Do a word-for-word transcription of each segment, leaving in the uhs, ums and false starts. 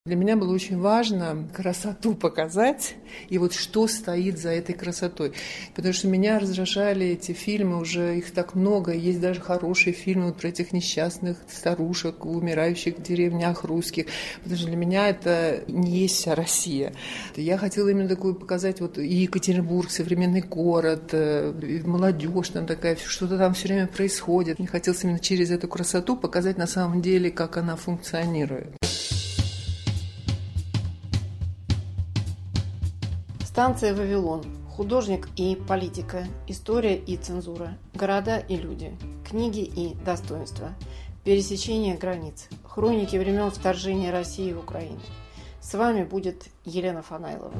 Для меня было очень важно красоту показать и вот что стоит за этой красотой. Потому что меня раздражали эти фильмы, уже их так много. Есть даже хорошие фильмы вот про этих несчастных старушек, умирающих в деревнях русских. Потому что для меня это не есть вся Россия. Я хотела именно такую показать вот и Екатеринбург, современный город, и молодежь там такая, что-то там все время происходит. Мне хотелось именно через эту красоту показать на самом деле, как она функционирует. Станция «Вавилон». Художник и политика. История и цензура. Города и люди. Книги и достоинства. Пересечение границ. Хроники времен вторжения России в Украину. С вами будет Елена Фанайлова.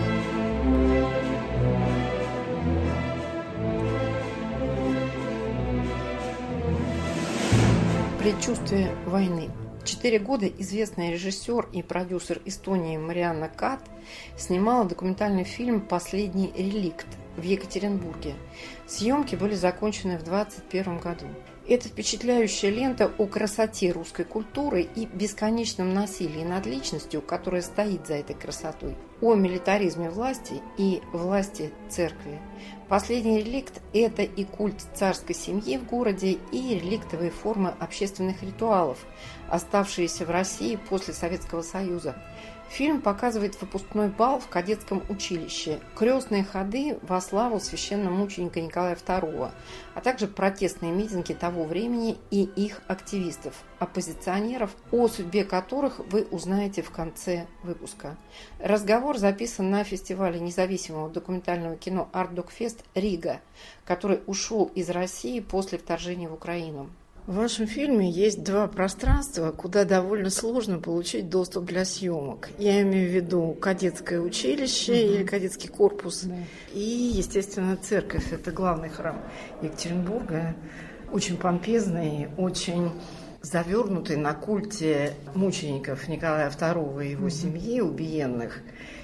Предчувствие войны. Четыре года известный режиссер и продюсер Эстонии Марианна Кат снимала документальный фильм «Последний реликт» в Екатеринбурге. Съемки были закончены в двадцать первом году. Это впечатляющая лента о красоте русской культуры и бесконечном насилии над личностью, которая стоит за этой красотой, о милитаризме власти и власти церкви. Последний реликт – это и культ царской семьи в городе, и реликтовые формы общественных ритуалов, оставшиеся в России после Советского Союза. Фильм показывает выпускной бал в кадетском училище, крестные ходы во славу священномученика Николая второго, а также протестные митинги того времени и их активистов, оппозиционеров, о судьбе которых вы узнаете в конце выпуска. Разговор записан на фестивале независимого документального кино «Артдокфест» Рига, который ушел из России после вторжения в Украину. В вашем фильме есть два пространства, куда довольно сложно получить доступ для съемок. Я имею в виду кадетское училище угу. или кадетский корпус. Да. И, естественно, церковь. Это главный храм Екатеринбурга. Очень помпезный, очень завернутый на культе мучеников Николая второго и его угу. семьи, убиенных.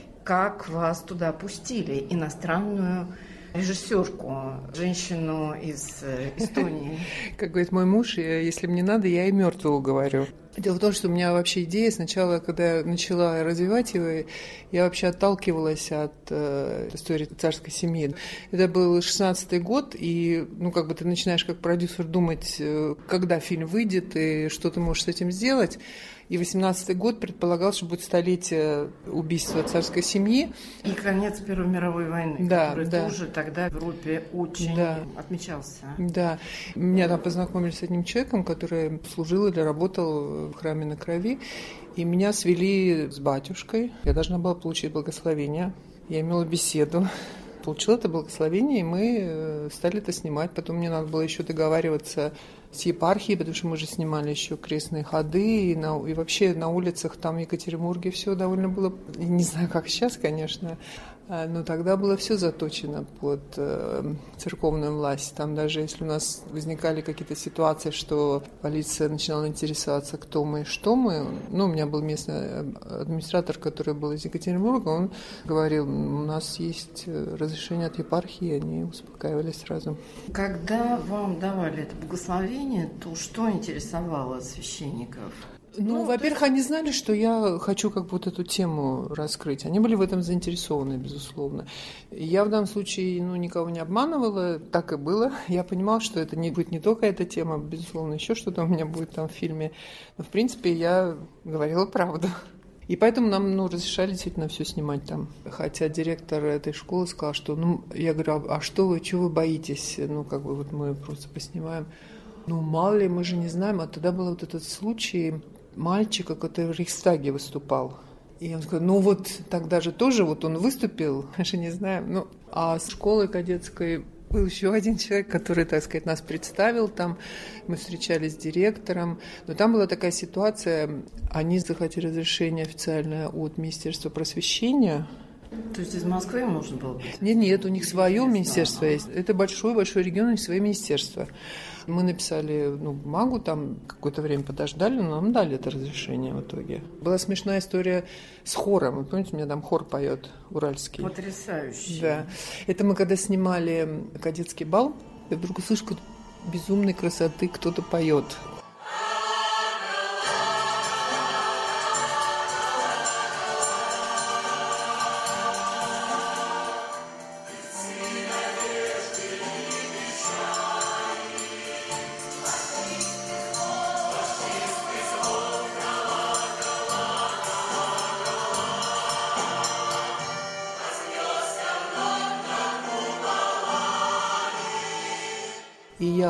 Как вас туда пустили, иностранную режиссерку, женщину из Эстонии? Как говорит мой муж, если мне надо, я и мертвого говорю. Дело в том, что у меня вообще идея сначала, когда я начала развивать его, я вообще отталкивалась от э, истории царской семьи. Это был шестнадцатый год, и ну, как бы ты начинаешь как продюсер думать, когда фильм выйдет и что ты можешь с этим сделать. И восемнадцатый год предполагал, что будет столетие убийства царской семьи. И конец Первой мировой войны, да, который да. тоже тогда в Европе очень да. отмечался. Да. Меня там познакомили с одним человеком, который служил или работал в храме на Крови. И меня свели с батюшкой. Я должна была получить благословение. Я имела беседу. Получила это благословение, и мы стали это снимать. Потом мне надо было еще договариваться с епархией, потому что мы же снимали еще крестные ходы, и, на, и вообще на улицах там в Екатеринбурге все довольно было, не знаю, как сейчас, конечно, но тогда было все заточено под э, церковную власть. Там даже если у нас возникали какие-то ситуации, что полиция начинала интересоваться, кто мы и что мы, ну, у меня был местный администратор, который был из Екатеринбурга, он говорил, у нас есть разрешение от епархии, и они успокаивались сразу. Когда вам давали это благословение, то что интересовало священников? Ну, ну, во-первых, есть... они знали, что я хочу как бы вот эту тему раскрыть. Они были в этом заинтересованы, безусловно. Я в данном случае ну, никого не обманывала, так и было. Я понимала, что это не будет не только эта тема, безусловно, еще что-то у меня будет там в фильме. Но, в принципе, я говорила правду. И поэтому нам ну, разрешали действительно все снимать там. Хотя директор этой школы сказал, что, ну, я говорю, а что вы, чего вы боитесь? Ну, как бы вот мы просто поснимаем. Ну, мало ли, мы же не знаем. А тогда был вот этот случай мальчика, который в Рейхстаге выступал. И он сказал, ну вот тогда же тоже вот он выступил, мы же не знаем. Ну, а с школы кадетской был еще один человек, который, так сказать, нас представил там. Мы встречались с директором. Но там была такая ситуация, они захотели разрешение официальное от Министерства просвещения. То есть из Москвы можно было быть? Нет, нет, у них свое министерство есть. Это большой-большой регион, у них свое министерство. Мы написали ну, бумагу, там какое-то время подождали, но нам дали это разрешение в итоге. Была смешная история с хором. Вы помните, у меня там хор поет уральский. Потрясающе. Да. Это мы когда снимали кадетский бал, я вдруг услышала, как безумной красоты кто-то поет.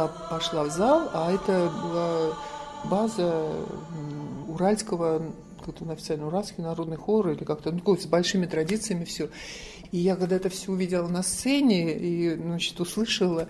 я пошла в зал, а это была база уральского, как-то официально уральский народный хор, или как-то, ну, с большими традициями все. И я когда это все увидела на сцене и, значит, услышала,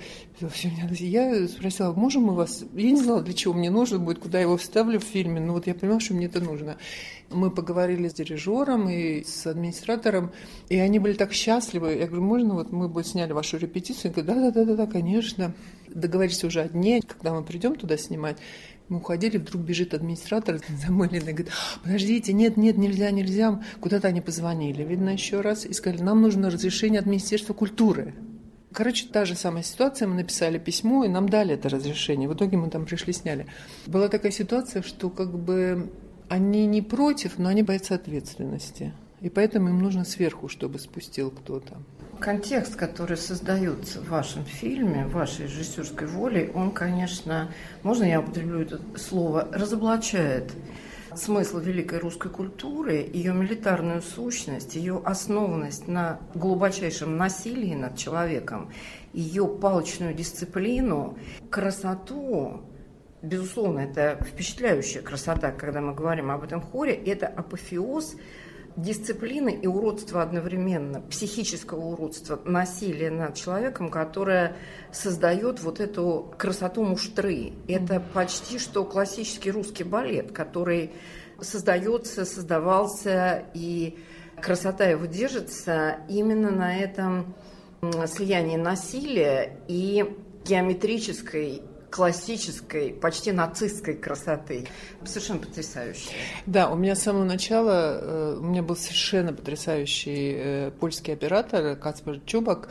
я спросила, можем мы вас... Я не знала, для чего мне нужно будет, куда я его вставлю в фильме, но вот я поняла, что мне это нужно. Мы поговорили с дирижером и с администратором, и они были так счастливы. Я говорю, можно вот мы бы сняли вашу репетицию? Они говорят, да-да-да, конечно. Договорились уже о дне, когда мы придем туда снимать. Мы уходили, вдруг бежит администратор замыленный, говорит, подождите, нет, нет, нельзя, нельзя. Куда-то они позвонили, видно, еще раз, и сказали, нам нужно разрешение от Министерства культуры. Короче, та же самая ситуация, мы написали письмо, и нам дали это разрешение. В итоге мы там пришли, сняли. Была такая ситуация, что как бы они не против, но они боятся ответственности. И поэтому им нужно сверху, чтобы спустил кто-то. Контекст, который создается в вашем фильме, вашей режиссерской волей, он, конечно, можно я употреблю это слово, разоблачает смысл великой русской культуры, ее милитарную сущность, ее основанность на глубочайшем насилии над человеком, ее палочную дисциплину, красоту. Безусловно, это впечатляющая красота, когда мы говорим об этом хоре, это апофеоз дисциплины и уродства одновременно, психического уродства, насилия над человеком, которое создает вот эту красоту муштры. Это почти что классический русский балет, который создается, создавался, и красота его держится именно на этом слиянии насилия и геометрической, классической, почти нацистской красоты. Совершенно потрясающая. Да, у меня с самого начала, э, у меня был совершенно потрясающий э, польский оператор Кацпер Чубак.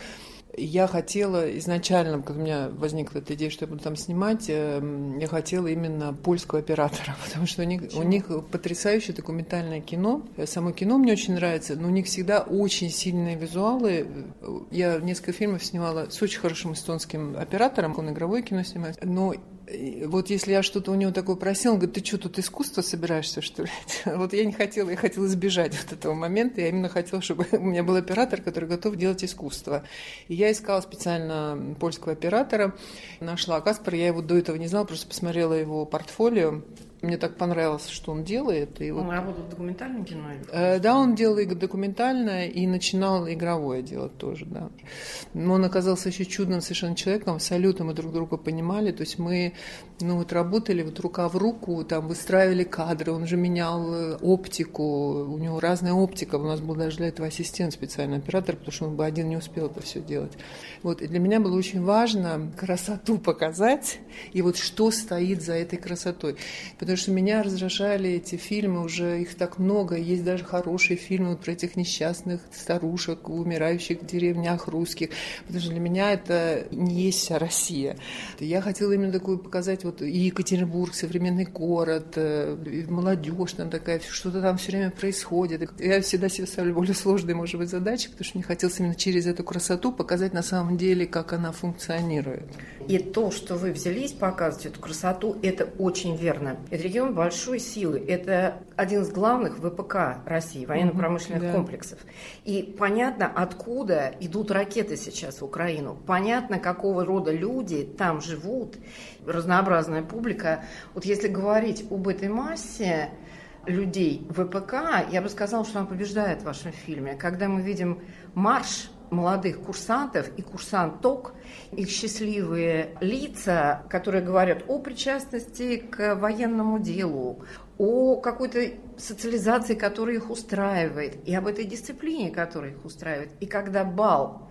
Я хотела изначально, когда у меня возникла эта идея, что я буду там снимать, э, я хотела именно польского оператора, потому что у них, у них потрясающее документальное кино. Само кино мне очень нравится, но у них всегда очень сильные визуалы. Я несколько фильмов снимала с очень хорошим эстонским оператором, он игровое кино снимает, но вот если я что-то у него такое просила, он говорит, ты что, тут искусство собираешься, что ли? Вот я не хотела, я хотела избежать вот этого момента, я именно хотела, чтобы у меня был оператор, который готов делать искусство. И я искала специально польского оператора, нашла Каспар, я его до этого не знала, просто посмотрела его портфолио. Мне так понравилось, что он делает. И он вот... работал в документальном кино? Э, да, он делал и документальное, и начинал игровое делать тоже, да. Но он оказался еще чудным совершенно человеком, абсолютно мы друг друга понимали, то есть мы, ну, вот работали вот рука в руку, там выстраивали кадры, он же менял оптику, у него разная оптика, у нас был даже для этого ассистент, специальный оператор, потому что он бы один не успел это все делать. Вот, и для меня было очень важно красоту показать, и вот что стоит за этой красотой. Потому что меня раздражали эти фильмы, уже их так много, есть даже хорошие фильмы вот про этих несчастных старушек, умирающих в деревнях русских, потому что для меня это не есть вся Россия. Я хотела именно такую показать, вот и Екатеринбург, современный город, и молодежь там такая, что-то там все время происходит. Я всегда себе ставлю более сложные, может быть, задачи, потому что мне хотелось именно через эту красоту показать на самом деле, как она функционирует. И то, что вы взялись показывать эту красоту, это очень верно. Это регион большой силы. Это один из главных ВПК России, военно-промышленных mm-hmm, комплексов. Да. И понятно, откуда идут ракеты сейчас в Украину. Понятно, какого рода люди там живут. Разнообразная публика. Вот если говорить об этой массе людей ВПК, я бы сказала, что она побеждает в вашем фильме. Когда мы видим марш молодых курсантов и курсанток, их счастливые лица, которые говорят о причастности к военному делу, о какой-то социализации, которая их устраивает, и об этой дисциплине, которая их устраивает. И когда бал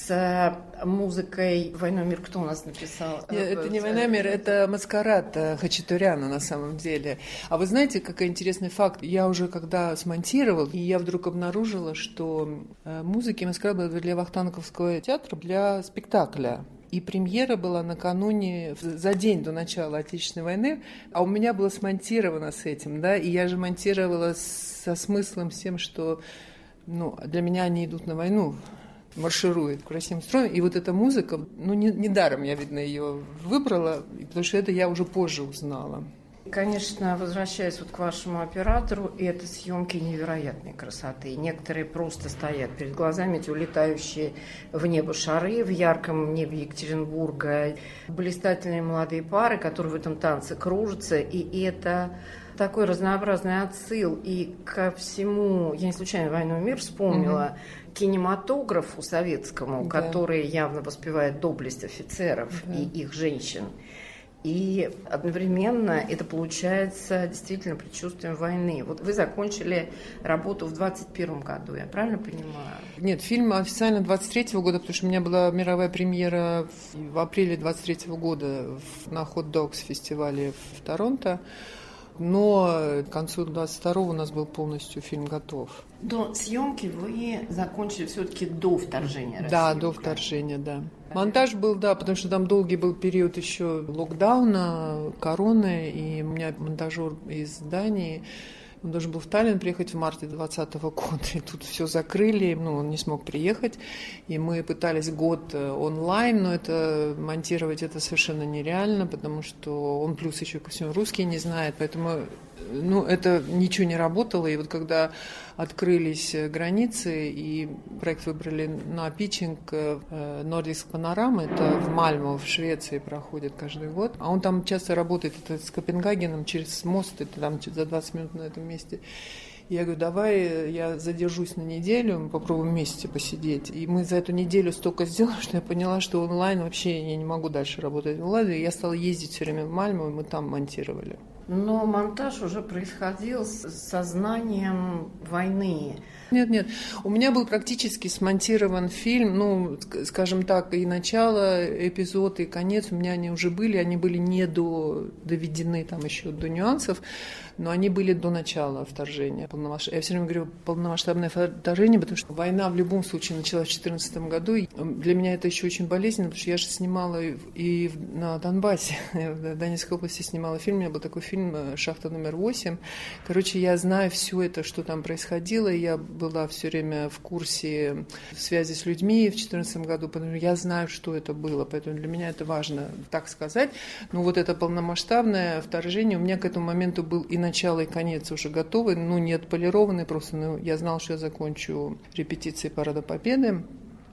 с музыкой «Война и мир» кто у нас написал? Это не «Война и мир», это «Маскарад» Хачатуряна на самом деле. А вы знаете, какой интересный факт? Я уже когда смонтировал, и я вдруг обнаружила, что музыки «Маскарад» была для Вахтанговского театра, для спектакля. И премьера была накануне, за день до начала Отечественной войны, а у меня было смонтировано с этим, да, и я же монтировала со смыслом всем, что, ну, для меня они идут на войну, марширует красивым строем. И вот эта музыка, ну, не, не даром я, видно, ее выбрала, потому что это я уже позже узнала. Конечно, возвращаясь вот к вашему оператору, это съемки невероятной красоты. Некоторые просто стоят перед глазами, эти улетающие в небо шары в ярком небе Екатеринбурга, блистательные молодые пары, которые в этом танце кружатся, и это такой разнообразный отсыл и ко всему, я не случайно «Войну и мир» вспомнила, mm-hmm. кинематографу советскому, да. который явно воспевает доблесть офицеров да. и их женщин. И одновременно это получается действительно предчувствием войны. Вот вы закончили работу в двадцать первом году, я правильно понимаю? Нет, фильм официально двадцать третьего года, потому что у меня была мировая премьера в апреле двадцать третьего года на Hot Dogs фестивале в Торонто. Но к концу двадцать второго у нас был полностью фильм готов. До съемки вы закончили все-таки до вторжения России? Да, до вторжения, да. Монтаж был, да, потому что там долгий был период еще локдауна, короны, и у меня монтажер из Дании, он должен был в Таллин приехать в марте двадцатого года, и тут все закрыли, ну, он не смог приехать, и мы пытались год онлайн, но это монтировать это совершенно нереально, потому что он плюс еще ко всему русский не знает, поэтому, ну, это ничего не работало, и вот когда открылись границы, и проект выбрали на питчинг Nordisk Panorama, это в Мальмо, в Швеции проходит каждый год, а он там часто работает это с Копенгагеном через мост, это там за двадцать минут на этом месте. Я говорю, давай я задержусь на неделю, мы попробуем вместе посидеть. И мы за эту неделю столько сделали, что я поняла, что онлайн вообще я не могу дальше работать в онлайн. И я стала ездить все время в Мальмо, и мы там монтировали. Но монтаж уже происходил с сознанием войны. Нет, нет. У меня был практически смонтирован фильм, ну, скажем так, и начало, эпизод, и конец. У меня они уже были, они были не до, доведены там еще до нюансов, но они были до начала вторжения. Полномасштаб... Я все время говорю полномасштабное вторжение, потому что война в любом случае началась в две тысячи четырнадцатом году. И для меня это еще очень болезненно, потому что я же снимала и на Донбассе, в Донецкой области снимала фильм. У меня был такой фильм «Шахта номер восемь». Короче, я знаю все это, что там происходило, и я была все время в курсе связи с людьми в две тысячи четырнадцатом году, потому что я знаю, что это было, поэтому для меня это важно так сказать. Но вот это полномасштабное вторжение, у меня к этому моменту был и начало, и конец уже готовы, ну, не отполированный просто, но я знала, что я закончу репетиции Парада Победы.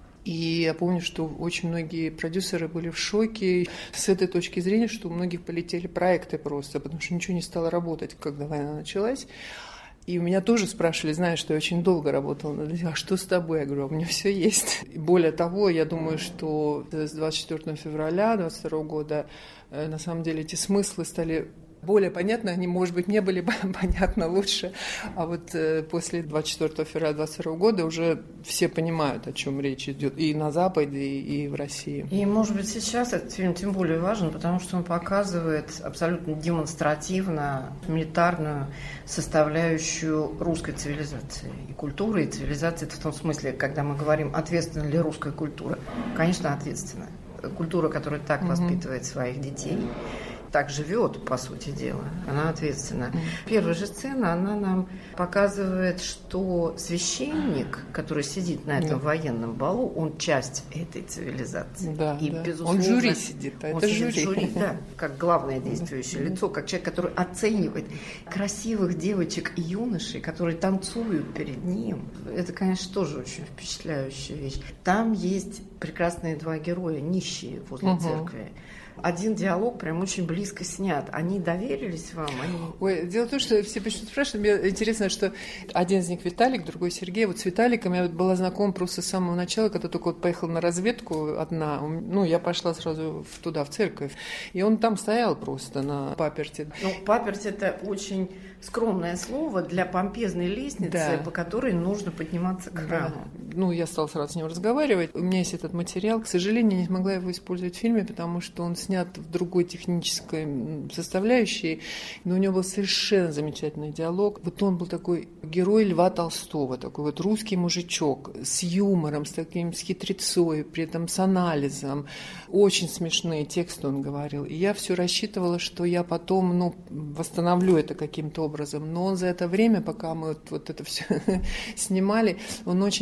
И я помню, что очень многие продюсеры были в шоке с этой точки зрения, что у многих полетели проекты просто, потому что ничего не стало работать, когда война началась. И у меня тоже спрашивали, знаешь, что я очень долго работала над этим, а что с тобой? Я говорю, у меня все есть. И более того, я думаю, что с двадцать четвёртого февраля двадцать второго года на самом деле эти смыслы стали более понятны, они, может быть, не были понятны лучше, а вот после двадцать четвёртого февраля двадцать второго года уже все понимают, о чем речь идет и на Западе, и в России. И, может быть, сейчас этот фильм тем более важен, потому что он показывает абсолютно демонстративно милитарную составляющую русской цивилизации. И культуры, и цивилизации, это в том смысле, когда мы говорим, ответственна ли русская культура. Конечно, ответственна. Культура, которая так mm-hmm. воспитывает своих детей, так живет, по сути дела, она ответственна. Первая же сцена, она нам показывает, что священник, который сидит на этом да. военном балу, он часть этой цивилизации. Да, и, да. безусловно, он жюри сидит, а он это сидит жюри. жюри, да, как главное действующее да. лицо, как человек, который оценивает красивых девочек и юношей, которые танцуют перед ним. Это, конечно, тоже очень впечатляющая вещь. Там есть прекрасные два героя, нищие возле угу. церкви. Один диалог прям очень близко снят. Они доверились вам? Они... Ой, дело в том, что все почему-то спрашивают. Мне интересно, что один из них Виталик, другой Сергей. Вот с Виталиком я была знакома просто с самого начала, когда только вот поехала на разведку одна. Ну, я пошла сразу туда, в церковь. И он там стоял просто на паперти. Ну, паперть – это очень скромное слово для помпезной лестницы, да. по которой нужно подниматься к храму. Да. Ну, я стала сразу с ним разговаривать. У меня есть этот материал. К сожалению, не смогла его использовать в фильме, потому что он снят в другой технической составляющей, но у него был совершенно замечательный диалог. Вот он был такой герой Льва Толстого, такой вот русский мужичок с юмором, с таким с хитрецой, при этом с анализом. Очень смешные тексты он говорил. И я все рассчитывала, что я потом, ну, восстановлю это каким-то образом. Но он за это время, пока мы вот, вот это все снимали, он очень сильно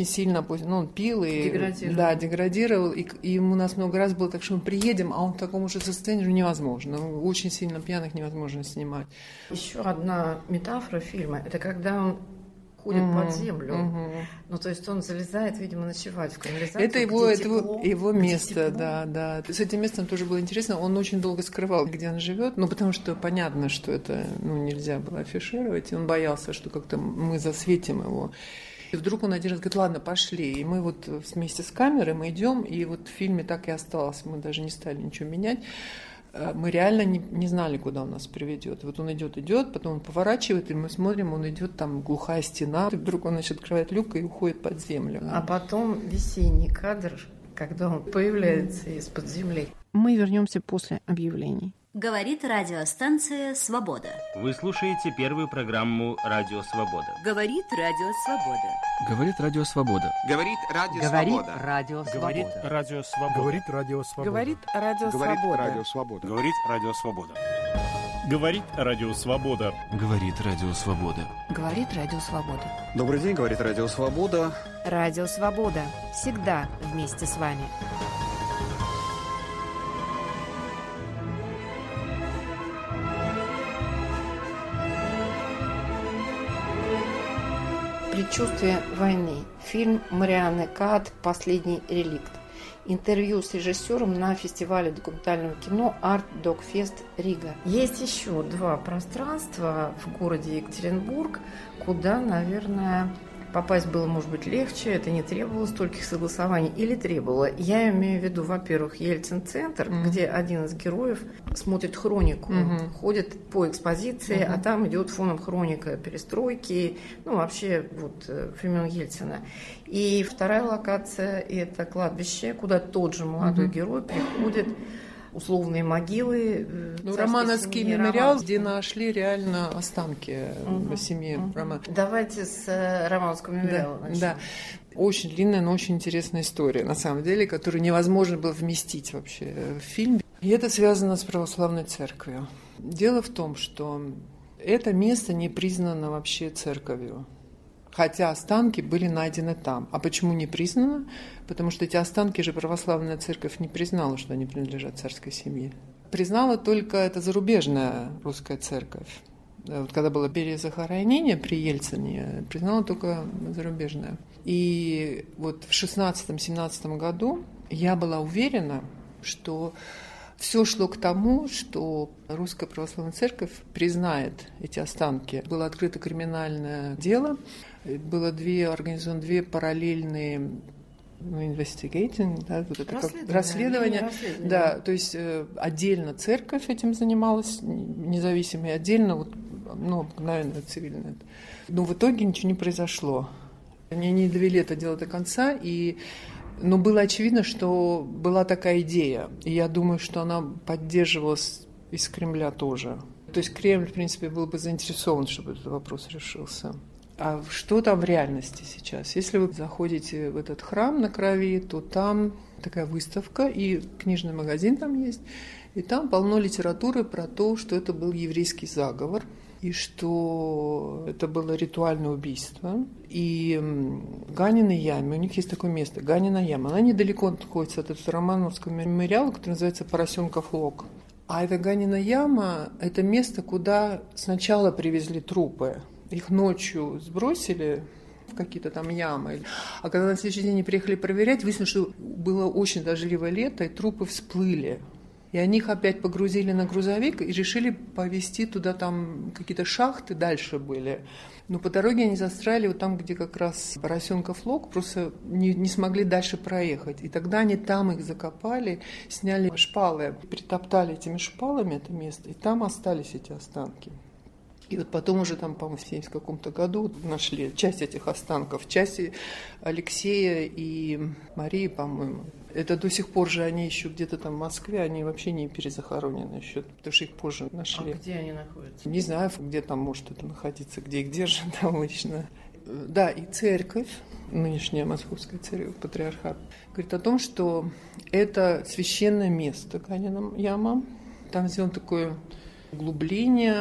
ну, он пил и деградировал. Да, деградировал, и, и у нас много раз было так, что мы приедем, а он в таком уже состоянии, что невозможно. Очень сильно пьяных невозможно снимать. Еще одна метафора фильма – это когда он ходит угу, под землю. Угу. Ну, то есть он залезает, видимо, ночевать в канализацию. Это его, это тепло, его, его место, тепло. да, да. С этим местом тоже было интересно. Он очень долго скрывал, где он живет, ну, потому что понятно, что это, ну, нельзя было афишировать, и он боялся, что как-то мы засветим его. И вдруг он один раз говорит: ладно, пошли. И мы вот вместе с камерой мы идем, и вот в фильме так и осталось. Мы даже не стали ничего менять. Мы реально не, не знали, куда он нас приведет. Вот он идет, идет, потом он поворачивает, и мы смотрим, он идет, там глухая стена. И вдруг он, значит, открывает люк и уходит под землю. А потом весенний кадр, когда он появляется из-под земли. Мы вернемся после объявлений. Говорит радиостанция «Свобода». Вы слушаете первую программу «Радио Свобода». Говорит Радио Свобода. Говорит Радио Свобода. Говорит Радио Свобода. Говорит Радио Свобода. Говорит Радио Свобода. Говорит Радио Свобода. Говорит Радио Свобода. Говорит Радио Свобода. Говорит Радио Свобода. Говорит Радио Свобода. Добрый день, говорит Радио Свобода. Радио Свобода. Всегда вместе с вами. «Предчувствие войны». Фильм Марианны Каад «Последний реликт». Интервью с режиссером на фестивале документального кино «Арт Докфест Рига». Есть еще два пространства в городе Екатеринбург, куда, наверное, попасть было, может быть, легче, это не требовало стольких согласований или требовало. Я имею в виду, во-первых, Ельцин-центр, mm-hmm. где один из героев смотрит хронику, mm-hmm. ходит по экспозиции, mm-hmm. а там идет фоном хроника перестройки, ну, вообще, вот, времен Ельцина. И вторая локация – это кладбище, куда тот же молодой mm-hmm. герой приходит, условные могилы. Ну, Романовский мемориал, где нашли реально останки угу, семьи угу. Романовых. Давайте с Романовского мемориала да, начнем. Да. Очень длинная, но очень интересная история, на самом деле, которую невозможно было вместить вообще в фильм. И это связано с православной церковью. Дело в том, что это место не признано вообще церковью. Хотя останки были найдены там. А почему не признано? Потому что эти останки же православная церковь не признала, что они принадлежат царской семье. Признала только эта зарубежная русская церковь. Вот когда было перезахоронение при Ельцине, признала только зарубежная. И вот в шестнадцатом-семнадцатом году я была уверена, что все шло к тому, что Русская Православная Церковь признает эти останки. Было открыто криминальное дело, было две, организованы две параллельные ну, investigating, да, вот это расследование, как расследование, расследование. Да, то есть э, отдельно церковь этим занималась, независимо, и отдельно вот, ну, обыкновенная цивильная. Но в итоге ничего не произошло. Они не довели это дело до конца, и но было очевидно, что была такая идея, и я думаю, что она поддерживалась из Кремля тоже. То есть Кремль, в принципе, был бы заинтересован, чтобы этот вопрос решился. А что там в реальности сейчас? Если вы заходите в этот храм на Крови, то там такая выставка, и книжный магазин там есть, и там полно литературы про то, что это был еврейский заговор, и что это было ритуальное убийство. И Ганиной яме, у них есть такое место, Ганина яма, она недалеко находится от этого Романовского мемориала, который называется Поросенков лог. А эта Ганина яма – это место, куда сначала привезли трупы. Их ночью сбросили в какие-то там ямы. А когда на следующий день они приехали проверять, выяснилось, что было очень дождливое лето, и трупы всплыли. И они их опять погрузили на грузовик и решили повезти туда, там какие-то шахты дальше были. Но по дороге они застряли вот там, где как раз Поросенков лог, просто не, не смогли дальше проехать. И тогда они там их закопали, сняли шпалы, притоптали этими шпалами это место, и там остались эти останки. И вот потом уже там, по-моему, в семьдесят каком-то году нашли часть этих останков, часть Алексея и Марии, по-моему. Это до сих пор же они еще где-то там в Москве, они вообще не перезахоронены еще, потому что их позже нашли. А где они находятся? Не знаю, где там может это находиться, где их держат там лично. Да, и церковь, нынешняя Московская церковь, патриархат, говорит о том, что это священное место, Ганина яма. Там сделано такое углубление,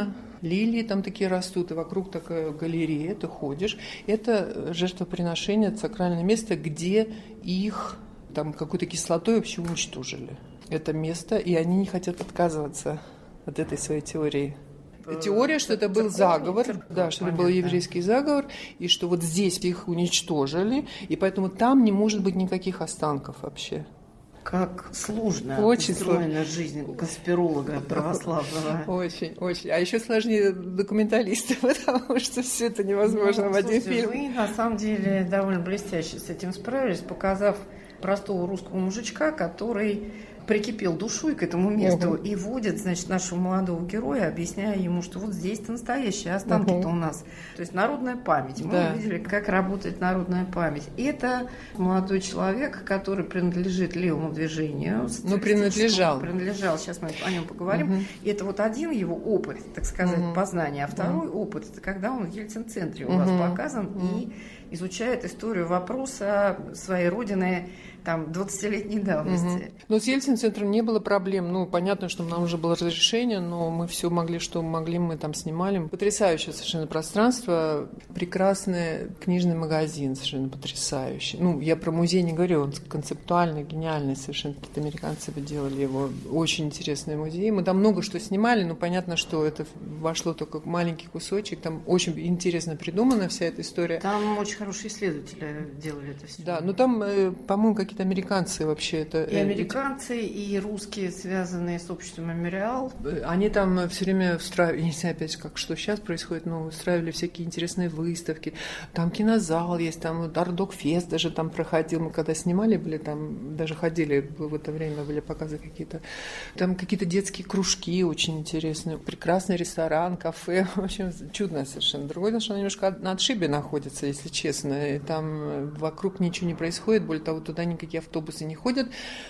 лилии там такие растут, и вокруг такая галерея, ты ходишь. Это жертвоприношение, это сакральное место, где их там какой-то кислотой вообще уничтожили. Это место, и они не хотят отказываться от этой своей теории. Теория, что это был заговор, да, что это был еврейский заговор, и что вот здесь их уничтожили, и поэтому там не может быть никаких останков вообще. Как сложно очень устроена жизнь конспиролога православного. Очень, очень. А еще сложнее документалиста, потому что все это невозможно ну, в один слушайте, фильм. Вы на самом деле довольно блестяще с этим справились, показав простого русского мужичка, который прикипел душой к этому месту uh-huh. и водит, значит, нашего молодого героя, объясняя ему, что вот здесь-то настоящие останки-то uh-huh. у нас. То есть народная память. Мы да. увидели, как работает народная память. Это молодой человек, который принадлежит левому движению. Ну, принадлежал. Принадлежал, сейчас мы о нем поговорим. Uh-huh. И это вот один его опыт, так сказать, uh-huh. познания. А второй uh-huh. опыт, это когда он в Ельцин-центре у uh-huh. вас показан uh-huh. и изучает историю вопроса своей родины, там, двадцатилетней давности. Угу. Но с Ельцин-центром не было проблем. Ну, понятно, что нам уже было разрешение, но мы все могли, что могли, мы там снимали. Потрясающее совершенно пространство, прекрасный книжный магазин, совершенно потрясающий. Ну, я про музей не говорю, он концептуальный, гениальный, совершенно какие-то американцы бы делали его. Очень интересный музей. Мы там много что снимали, но понятно, что это вошло только в маленький кусочек. Там очень интересно придумана вся эта история. Там очень хорошие исследователи делали это все. Да, но там, по-моему, какие-то американцы вообще это... И американцы, и русские, связанные с обществом «Мемориал». Они там все время устраивали, я не знаю опять, как что сейчас происходит, но устраивали всякие интересные выставки. Там кинозал есть, там Ардокфест даже там проходил. Мы когда снимали, были там, даже ходили в это время, были показы какие-то. Там какие-то детские кружки очень интересные. Прекрасный ресторан, кафе. В общем, чудно совершенно. Другое дело, что оно немножко на отшибе находится, если честно. И там вокруг ничего не происходит. Более того, туда никакие Никакие автобусы не ходят,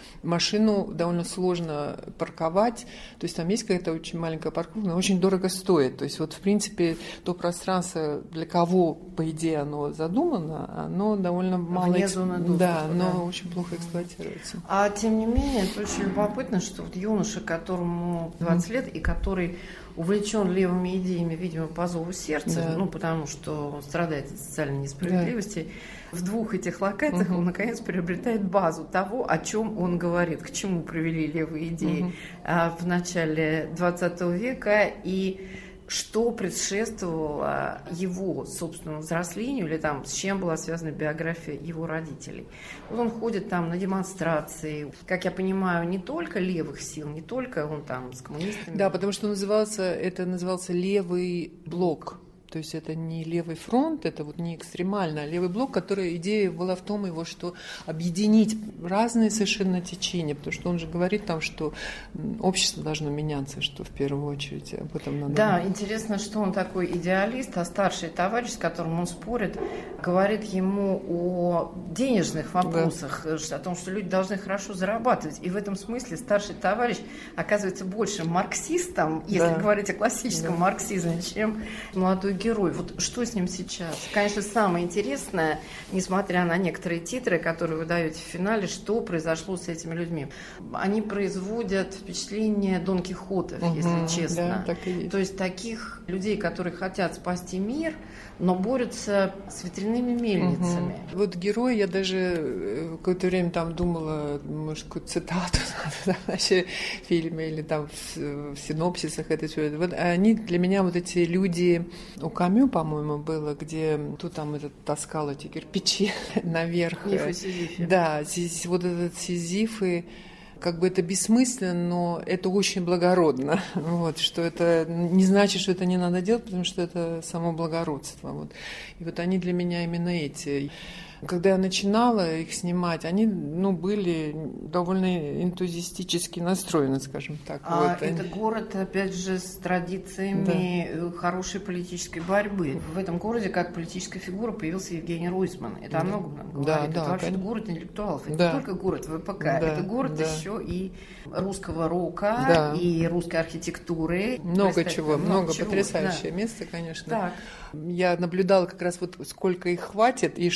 машину довольно сложно парковать, то есть там есть какая-то очень маленькая парковка, но очень дорого стоит. То есть вот в принципе то пространство, для кого, по идее, оно задумано, оно довольно мало... Вне зоны доступа, да, оно да. очень плохо эксплуатируется. А тем не менее, это очень любопытно, что вот юноша, которому двадцать лет, и который увлечен левыми идеями, видимо, по зову сердца, да. ну, потому что он страдает от социальной несправедливости, да. в двух этих локациях угу. он, наконец, приобретает базу того, о чем он говорит, к чему привели левые идеи угу. в начале двадцатого века, и что предшествовало его собственному взрослению, или там, с чем была связана биография его родителей. Вот он ходит там на демонстрации, как я понимаю, не только левых сил, не только он там с коммунистами. Да, потому что назывался, это назывался левый блок. То есть это не левый фронт, это вот не экстремально, а левый блок, который идея была в том его, что объединить разные совершенно течения, потому что он же говорит там, что общество должно меняться, что в первую очередь об этом надо. Да, думать. Интересно, что он такой идеалист, а старший товарищ, с которым он спорит, говорит ему о денежных вопросах, да. о том, что люди должны хорошо зарабатывать. И в этом смысле старший товарищ оказывается больше марксистом, если да. говорить о классическом да. марксизме, чем молодой герой. Вот что с ним сейчас? Конечно, самое интересное, несмотря на некоторые титры, которые вы даете в финале, что произошло с этими людьми. Они производят впечатление Дон Кихотов, угу, если честно. Да, так и есть. То есть таких людей, которые хотят спасти мир, но борются с ветряными мельницами. Угу. Вот герой, я даже какое-то время там думала, может, какую-то цитату вообще в фильме или там в, в синопсисах. Это все. Вот они для меня вот эти люди... У Камю, по-моему, было, где тут там этот таскал эти кирпичи наверх. Миф о Сизифе. Да, вот этот Сизиф, и как бы это бессмысленно, но это очень благородно. Вот, что это не значит, что это не надо делать, потому что это само благородство. Вот. И вот они для меня именно эти. Когда я начинала их снимать, они, ну, были довольно энтузиастически настроены, скажем так. А вот. это город, опять же, с традициями да. хорошей политической борьбы. В этом городе как политическая фигура появился Евгений Ройзман. Это да. о многом нам говорит. Да, это да, вообще конечно. Город интеллектуалов. Это да. не только город ВПК, да, это город да. еще и русского рока, да. и русской архитектуры. Много чего, много, много чего. Потрясающее да. место, конечно. Так. Я наблюдала как раз вот сколько их хватит, и что в это время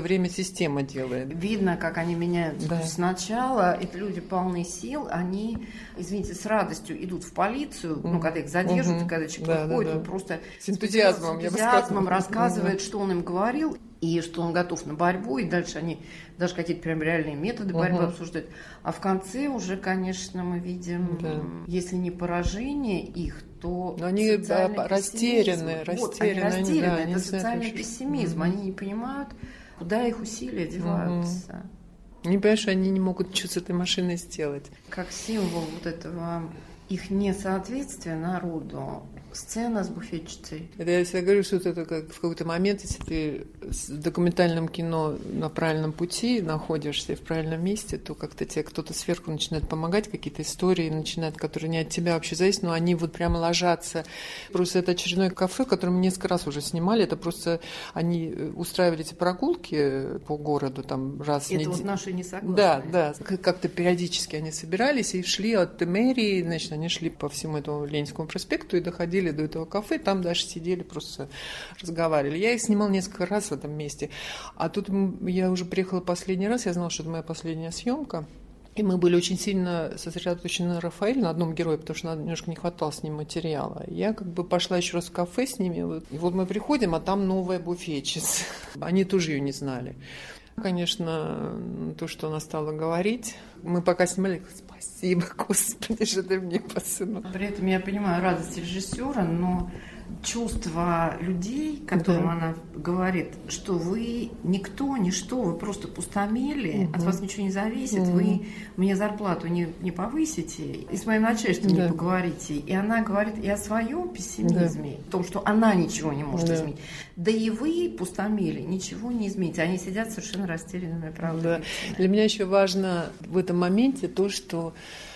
время система делает. Видно, как они меняются. Да. То есть сначала эти люди полны сил, они, извините, с радостью идут в полицию, mm. ну, когда их задерживают, mm-hmm. когда человек да, приходит, да, да. он просто с энтузиазмом, с энтузиазмом рассказывает, mm-hmm. что он им говорил, и что он готов на борьбу, и дальше они даже какие-то прям реальные методы борьбы mm-hmm. обсуждают. А в конце уже, конечно, мы видим, да. если не поражение их, то но они растеряны, растеряны. Вот, они растеряны, да, это они социальный знают, пессимизм, mm-hmm. они не понимают, куда их усилия деваются. Mm-hmm. Не понимаешь, они не могут ничего с этой машиной сделать. Как символ вот этого их несоответствия народу, сцена с буфетчицей. Это я всегда говорю, что это как в какой-то момент, если ты в документальном кино на правильном пути находишься и в правильном месте, то как-то тебе кто-то сверху начинает помогать, какие-то истории начинают, которые не от тебя вообще зависят, но они вот прямо ложатся. Просто это очередное кафе, которое мы несколько раз уже снимали, это просто они устраивали эти прогулки по городу там раз в неделю. Это вот наши несогласные. Да, да, как-то периодически они собирались и шли от мэрии, значит, они шли по всему этому Ленинскому проспекту и доходили до этого кафе, там даже сидели, просто разговаривали. Я их снимал несколько раз в этом месте. А тут я уже приехала последний раз, я знала, что это моя последняя съемка. И мы были очень сильно сосредоточены на Рафаэле, на одном герое, потому что немножко не хватало с ним материала. Я как бы пошла еще раз в кафе с ними. И вот мы приходим, а там новая буфетчица. Они тоже ее не знали. Конечно, то, что она стала говорить, мы пока снимали, спасибо, Господи, что ты мне посылал. При этом я понимаю радость режиссера, но чувство людей, которым да. она говорит, что вы никто, ничто, вы просто пустомели, угу. от вас ничего не зависит, угу. вы мне зарплату не, не повысите, и с моим начальством да. не поговорите. И она говорит и о своем пессимизме, да. о том, что она ничего не может да. изменить. Да и вы, пустомели, ничего не измените. Они сидят совершенно растерянными, правда. Да. Для меня еще важно в этом моменте то, что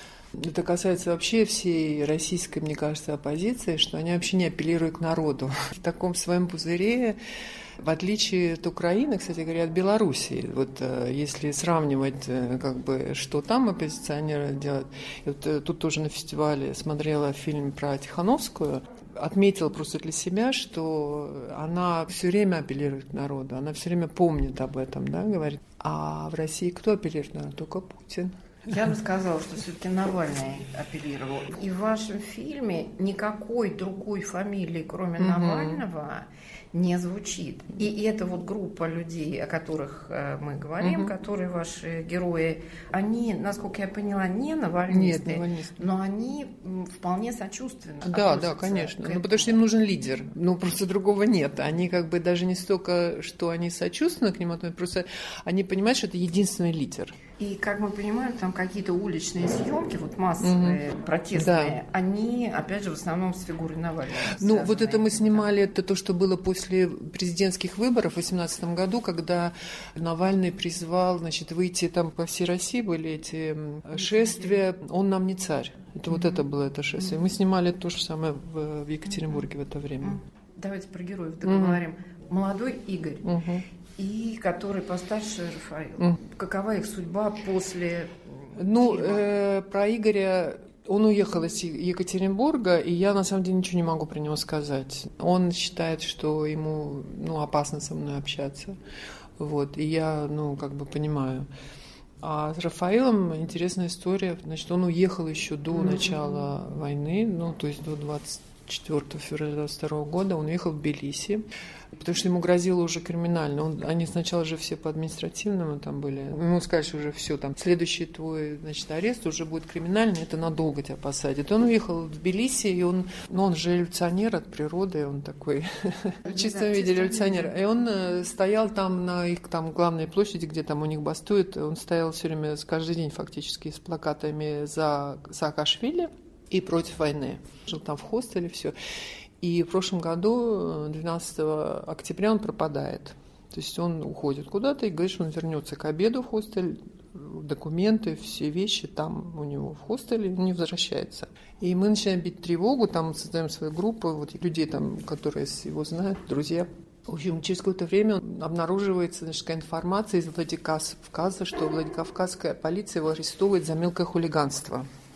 это касается вообще всей российской, мне кажется, оппозиции, что они вообще не апеллируют к народу. В таком своем пузыре, в отличие от Украины, кстати говоря, от Белоруссии. Вот если сравнивать, как бы, что там оппозиционеры делают. Вот, тут тоже на фестивале смотрела фильм про Тихановскую, отметила просто для себя, что она все время апеллирует к народу, она все время помнит об этом, да, говорит. А в России кто апеллирует к народу? Только Путин. Я бы сказала, что все-таки Навальный апеллировал. И в вашем фильме никакой другой фамилии, кроме угу. Навального, не звучит. И это вот группа людей, о которых мы говорим, угу. которые ваши герои, они, насколько я поняла, не навальнисты, Нет, навальнисты. но они вполне сочувственны. Да, да, конечно. Ну, потому что им нужен лидер. Ну, просто другого нет. Они как бы даже не столько, что они сочувственны к нему, просто они понимают, что это единственный лидер. И, как мы понимаем, там какие-то уличные съемки, вот массовые, угу. протестные, да. они, опять же, в основном с фигурой Навального. Ну, вот это мы снимали, это то, что было после президентских выборов в две тысячи восемнадцатом году, когда Навальный призвал, значит, выйти там по всей России, были эти шествия «Он нам не царь». Это угу. вот это было это шествие. Мы снимали то же самое в, в Екатеринбурге в это время. Давайте про героев договорим. Угу. Молодой Игорь. Угу. И который постарше Рафаэл. Mm. Какова их судьба после Ну, э, про Игоря... Он уехал из Екатеринбурга, и я, на самом деле, ничего не могу про него сказать. Он считает, что ему, ну, опасно со мной общаться. Вот, и я, ну, как бы понимаю. А с Рафаэлом интересная история. Значит, он уехал еще до mm-hmm. начала войны, ну, то есть до двадцать четвёртого февраля двадцать второго года. Он уехал в Тбилиси, потому что ему грозило уже криминально. Он, они сначала же все по административному там были. Ему сказали, что уже все, там, следующий твой, значит, арест уже будет криминальный, это надолго тебя посадят. Он уехал в Тбилиси, и он, ну, он же революционер от природы, он такой в чистом виде революционер. И он стоял там на их там главной площади, где там у них бастуют, он стоял все время, каждый день фактически, с плакатами за Саакашвили и против войны. Жил там в хостеле, все. И в прошлом году, двенадцатого октября, он пропадает. То есть он уходит куда-то и говорит, что он вернется к обеду в хостель, документы, все вещи там у него в хостеле, он не возвращается. И мы начинаем бить тревогу, там создаем свою группу, вот людей, там, которые его знают, друзья. В общем, через какое-то время обнаруживается, значит, такая информация из Владикавказа, что Владикавказская полиция его арестовывает за мелкое хулиганство.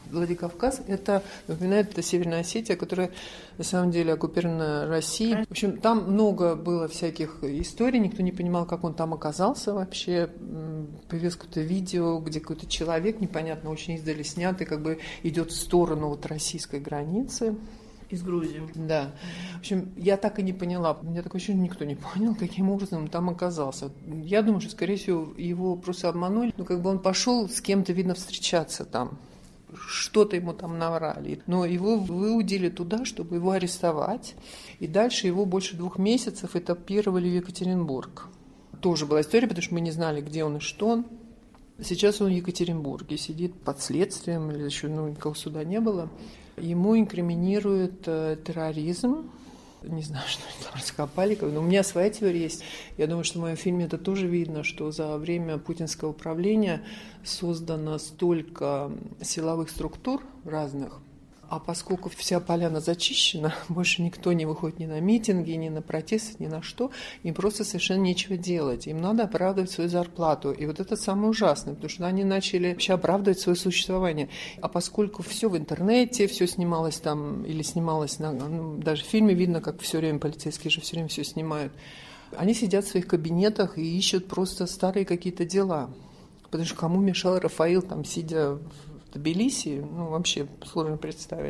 Владикавказ – это, напоминает, это Северная Осетия, которая на самом деле оккупирована Россией. В общем, там много было всяких историй, никто не понимал, как он там оказался вообще. Появилось какое-то видео, где какой-то человек, непонятно, очень издали снятый, как бы идет в сторону вот российской границы. Из Грузии. Да. В общем, я так и не поняла. У меня такое ощущение, никто не понял, каким образом он там оказался. Я думаю, что, скорее всего, его просто обманули. Ну, как бы он пошел с кем-то, видно, встречаться там. Что-то ему там наврали. Но его выудили туда, чтобы его арестовать. И дальше его больше двух месяцев этапировали в Екатеринбург. Тоже была история, потому что мы не знали, где он и что он. Сейчас он в Екатеринбурге сидит под следствием, или еще ну, никакого суда не было. Ему инкриминируют э, терроризм. Не знаю, что они там раскопали. Но у меня своя теория есть. Я думаю, что в моем фильме это тоже видно, что за время путинского правления создано столько силовых структур разных, а поскольку вся поляна зачищена, больше никто не выходит ни на митинги, ни на протесты, ни на что, им просто совершенно нечего делать. Им надо оправдывать свою зарплату. И вот это самое ужасное, потому что они начали вообще оправдывать свое существование. А поскольку все в интернете, все снималось там, или снималось, на, ну, даже в фильме видно, как все время полицейские же все время все снимают, они сидят в своих кабинетах и ищут просто старые какие-то дела. Потому что кому мешал Рафаил, там, сидя в Тбилиси, ну, вообще сложно представить.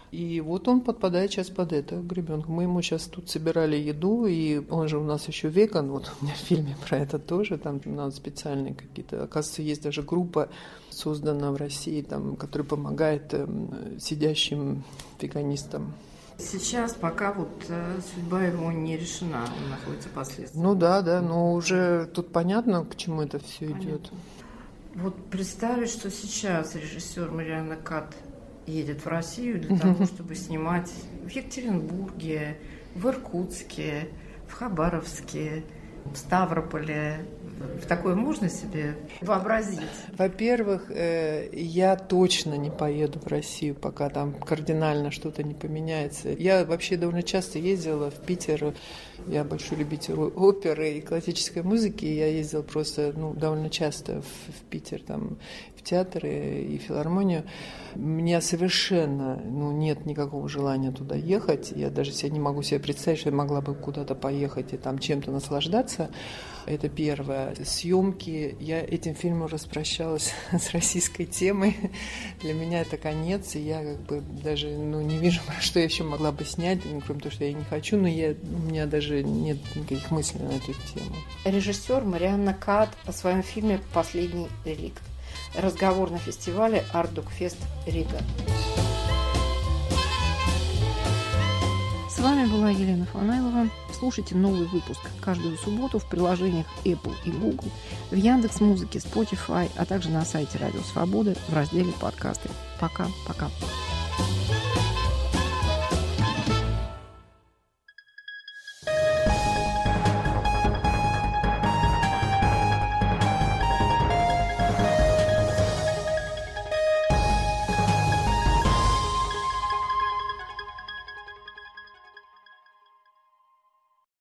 И вот он подпадает сейчас под это гребенку. Мы ему сейчас тут собирали еду, и он же у нас еще веган, вот у меня в фильме про это тоже, там надо специальные какие-то, оказывается, есть даже группа, создана в России, там, которая помогает э, сидящим веганистам. Сейчас пока вот э, судьба его не решена, он находится под следствием. Ну да, да, но уже тут понятно, к чему это все понятно. Идет. Вот представить, что сейчас режиссер Марианна Кат едет в Россию для того, чтобы снимать в Екатеринбурге, в Иркутске, в Хабаровске, в Ставрополе. В такое можно себе вообразить? Во-первых, я точно не поеду в Россию, пока там кардинально что-то не поменяется. Я вообще довольно часто ездила в Питер. Я большой любитель оперы и классической музыки. Я ездила просто ну, довольно часто в, в Питер, там, в театры и филармонию. У меня совершенно ну, нет никакого желания туда ехать. Я даже себе не могу себе представить, что я могла бы куда-то поехать и там чем-то наслаждаться. Это первое. Съемки. Я этим фильмом распрощалась с российской темой. Для меня это конец. И я как бы даже ну, не вижу, что я еще могла бы снять, кроме того, что я не хочу, но я, у меня даже нет никаких мыслей на эту тему. Режиссер Марианна Кат о своем фильме «Последний реликт». Разговор на фестивале «Артдокфест Рига». С вами была Елена Фанайлова. Слушайте новый выпуск каждую субботу в приложениях Apple и Google, в Яндекс.Музыке, Spotify, а также на сайте Радио Свобода в разделе «Подкасты». Пока-пока.